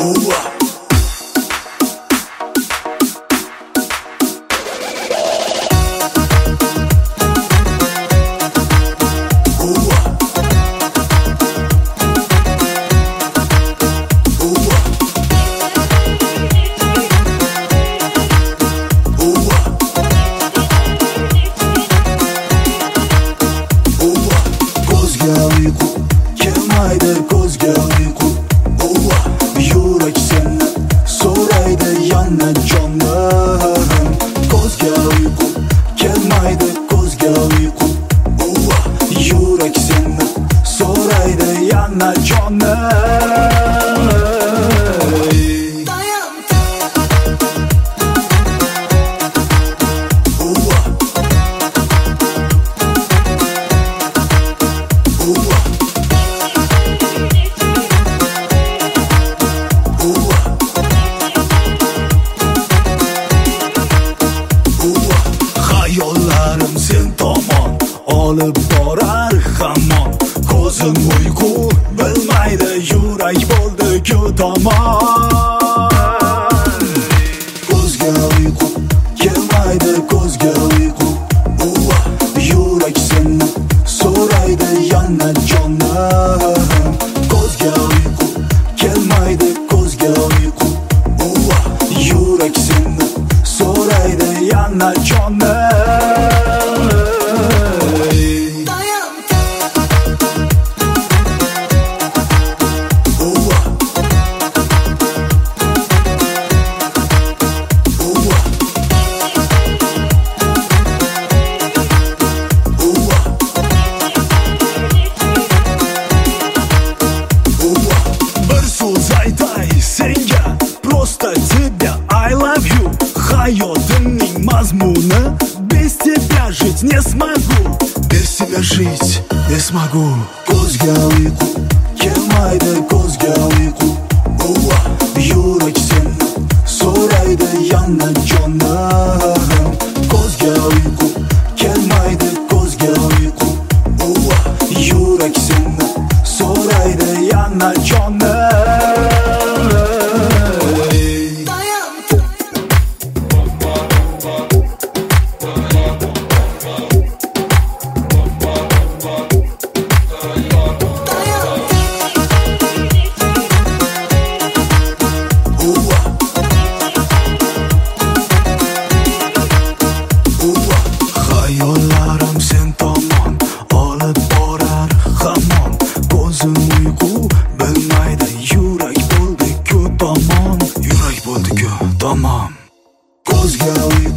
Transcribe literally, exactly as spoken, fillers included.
olib borar hamon. Ko'zim uyqu bilmaydi, yurak bo'ldi-ku tamom. Ko'zga uyqu kelmaydi, ko'zga uyqu. Yurak seni so'raydi yana jonim. Ko'zga uyqu kelmaydi, ko'zga uyqu. Yurak seni so'raydi yana jonim. Hayotimning mazmuni, без тебя жить не смогу, без тебя жить не смогу. Ko'zga uyqu kelmaydi, ko'zga uyqu. Yurak seni so'raydi yana jonim. Ko'zga uyqu kelmaydi, ko'zga uyqu. Yurak seni so'raydi yana jonim. Hayollarim sen tomon olib borar hamon. Ko'zim uyqu bilmaydi, yurak bo'ldi-ku tamom. Yurak bo'ldi-ku tamom. Ko'zga uyqu